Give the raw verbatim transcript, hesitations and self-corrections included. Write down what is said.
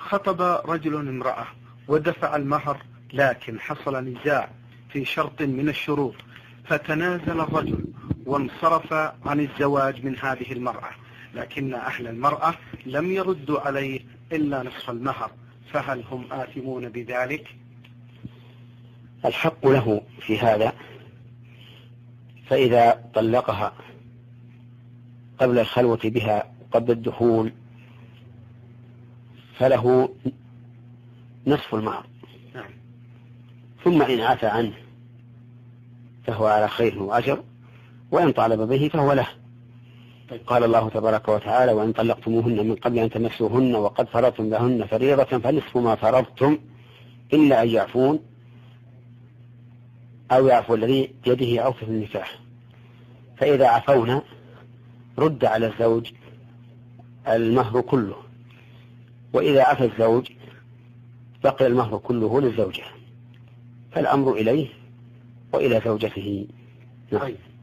خطب رجل امرأة ودفع المهر، لكن حصل نزاع في شرط من الشروط، فتنازل الرجل وانصرف عن الزواج من هذه المرأة، لكن أهل المرأة لم يردوا عليه إلا نصف المهر، فهل هم آثمون بذلك؟ الحق له في هذا، فإذا طلقها قبل الخلوة بها قبل الدخول فله نصف المهر، ثم إن عفى عنه فهو على خير وأجر، وإن طالب به فهو له. قال الله تبارك وتعالى: وإن طلقتموهن من قبل أن تمسوهن وقد فرضتم لهن فريضة فنصف ما فرضتم إلا أن يعفون أو يعفو الذي بيده عقدة النكاح. فإذا عفونا رد على الزوج المهر كله، وإذا عفى الزوج بقي المهر كله للزوجة، فالأمر إليه وإلى زوجته. نعم.